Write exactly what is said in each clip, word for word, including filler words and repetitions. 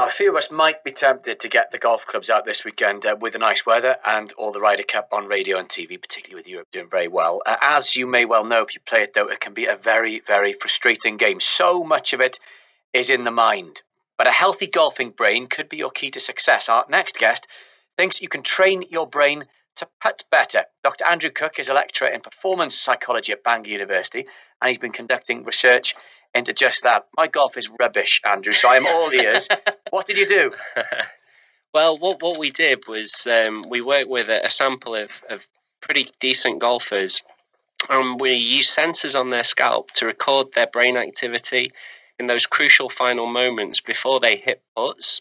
a few of us might be tempted to get the golf clubs out this weekend uh, with the nice weather and all the Ryder Cup on radio and T V, particularly with Europe doing very well. Uh, as you may well know, if you play it, though, it can be a very, very frustrating game. So much of it is in the mind. But a healthy golfing brain could be your key to success. Our next guest thinks you can train your brain to putt better. Doctor Andrew Cook is a lecturer in performance psychology at Bangor University, and he's been conducting research into just that. My golf is rubbish, Andrew, so I'm all ears. What did you do? Well, what what we did was um, we worked with a, a sample of, of pretty decent golfers, and we used sensors on their scalp to record their brain activity in those crucial final moments before they hit putts.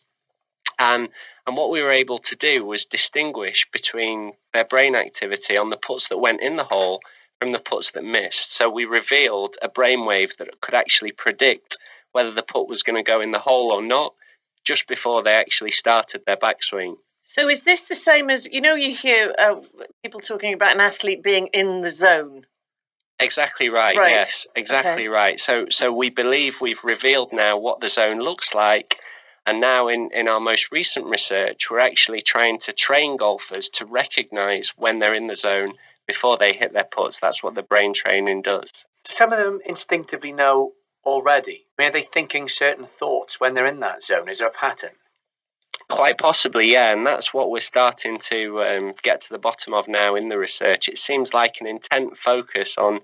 And and what we were able to do was distinguish between their brain activity on the putts that went in the hole from the putts that missed. So we revealed a brainwave that could actually predict whether the putt was going to go in the hole or not just before they actually started their backswing. So is this the same as, you know, you hear uh, people talking about an athlete being in the zone? Exactly right, right. yes, exactly okay. right. So so we believe we've revealed now what the zone looks like. And now in, in our most recent research, we're actually trying to train golfers to recognise when they're in the zone before they hit their putts. That's what the brain training does. Some of them instinctively know already. I mean, are they thinking certain thoughts when they're in that zone? Is there a pattern? Quite possibly, yeah. And that's what we're starting to um, get to the bottom of now in the research. It seems like an intent focus on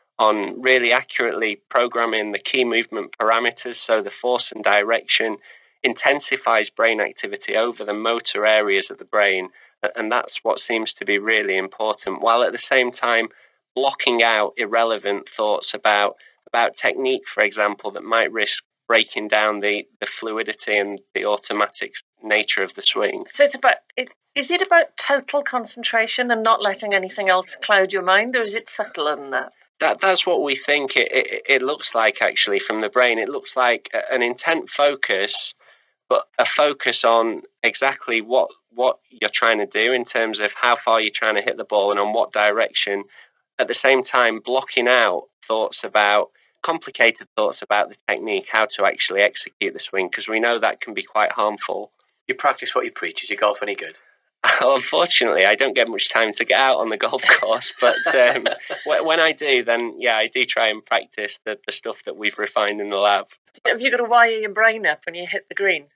on really accurately programming the key movement parameters, so the force and direction, intensifies brain activity over the motor areas of the brain, and that's what seems to be really important, while at the same time blocking out irrelevant thoughts about about technique, for example, that might risk breaking down the, the fluidity and the automatic nature of the swing. So it's about, it, is it about total concentration and not letting anything else cloud your mind, or is it subtler than that? That that's what we think it, it, it looks like, actually, from the brain. It looks like an intent focus, but a focus on exactly what what you're trying to do in terms of how far you're trying to hit the ball and on what direction. At the same time, blocking out thoughts about complicated thoughts about the technique, how to actually execute the swing, because we know that can be quite harmful. You practice what you preach. Is your golf any good? Unfortunately, I don't get much time to get out on the golf course, but um, when I do, then yeah, I do try and practice the, the stuff that we've refined in the lab. Have you got to wire your brain up when you hit the green?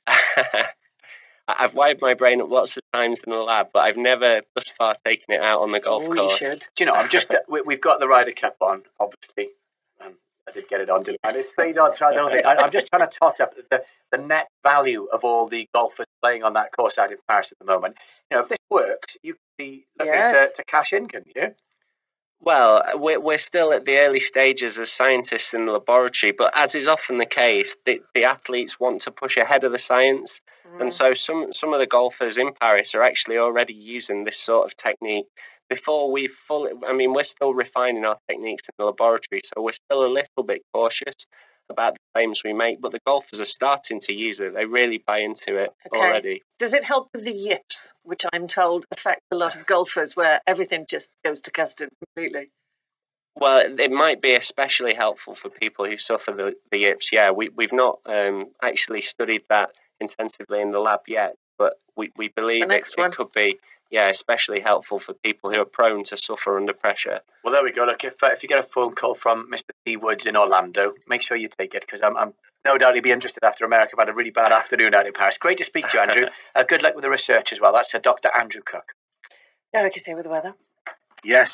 I've wired my brain up lots of times in the lab, but I've never thus far taken it out on the golf oh, course. You should. Do you know, I'm just, uh, we, we've got the Ryder Cup on, obviously. Um, I did get it on, didn't I? It's stayed on throughout the whole thing. I, I'm just trying to tot up the, the net value of all the golfers playing on that course out in Paris at the moment. You know, if this works, you could be looking yes. to, to cash in, couldn't you? Well, we're, we're still at the early stages as scientists in the laboratory, but as is often the case, the, the athletes want to push ahead of the science. Mm. And so some, some of the golfers in Paris are actually already using this sort of technique before we've fully, I mean, we're still refining our techniques in the laboratory, so we're still a little bit cautious about the claims we make, but the golfers are starting to use it. They really buy into it okay. already. Does it help with the yips, which I'm told affect a lot of golfers, where everything just goes to custard completely? Well, it might be especially helpful for people who suffer the, the yips. Yeah, we, we've not um, actually studied that intensively in the lab yet, but we, we believe it, it could be yeah, especially helpful for people who are prone to suffer under pressure. Well, there we go. Look, if uh, if you get a phone call from Mister P. Woods in Orlando, make sure you take it, because I'm, I'm no doubt he'll be interested after America. I've had a really bad afternoon out in Paris. Great to speak to you, Andrew. uh, good luck with the research as well. That's uh, Doctor Andrew Cook. Derek is here with the weather. Yes.